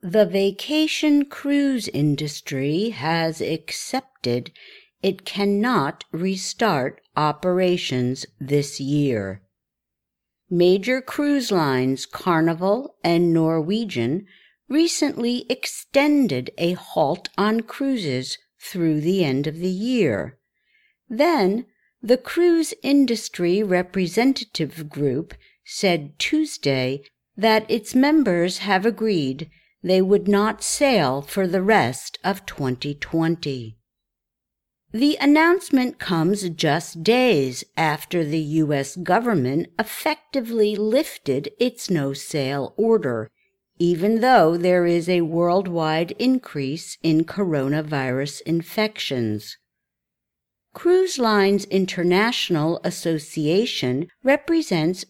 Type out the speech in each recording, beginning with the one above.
The vacation cruise industry has accepted it cannot restart operations this year. Major cruise lines Carnival and Norwegian recently extended a halt on cruises through the end of the year. Then, the Cruise Industry Representative Group said Tuesday that its members have agreed they would not sail for the rest of 2020. The announcement comes just days after the U.S. government effectively lifted its no-sail order, even though there is a worldwide increase in coronavirus infections. Cruise Lines International Association represents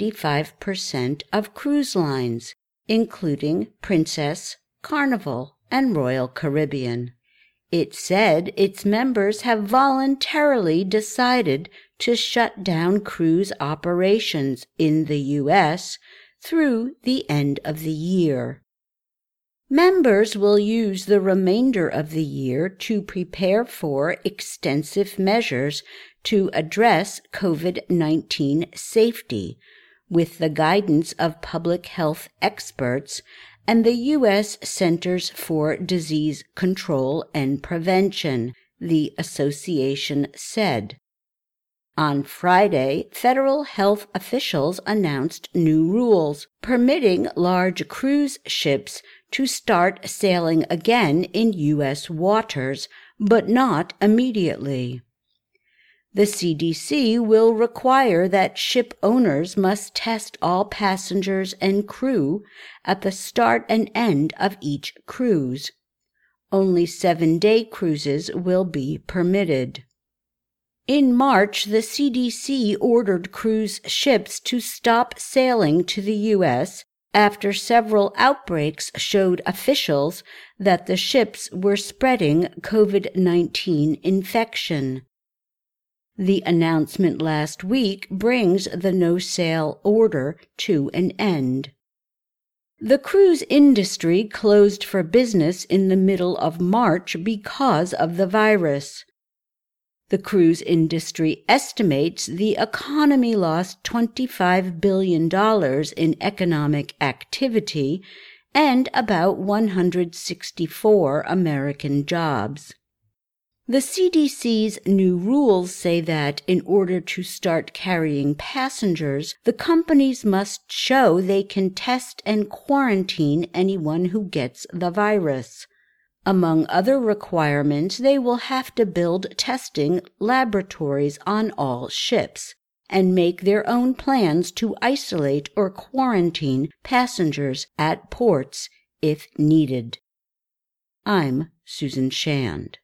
95% of cruise lines, including Princess, Carnival, and Royal Caribbean. It said its members have voluntarily decided to shut down cruise operations in the U.S. through the end of the year. Members will use the remainder of the year to prepare for extensive measures to address COVID-19 safety, with the guidance of public health experts and the U.S. Centers for Disease Control and Prevention, the association said. On Friday, federal health officials announced new rules permitting large cruise ships to start sailing again in U.S. waters, but not immediately. The CDC will require that ship owners must test all passengers and crew at the start and end of each cruise. Only 7-day cruises will be permitted. In March, the CDC ordered cruise ships to stop sailing to the U.S. after several outbreaks showed officials that the ships were spreading COVID-19 infection. The announcement last week brings the no-sail order to an end. The cruise industry closed for business in the middle of March because of the virus. The cruise industry estimates the economy lost $25 billion in economic activity and about 164 American jobs. The CDC's new rules say that in order to start carrying passengers, the companies must show they can test and quarantine anyone who gets the virus. Among other requirements, they will have to build testing laboratories on all ships and make their own plans to isolate or quarantine passengers at ports if needed. I'm Susan Shand.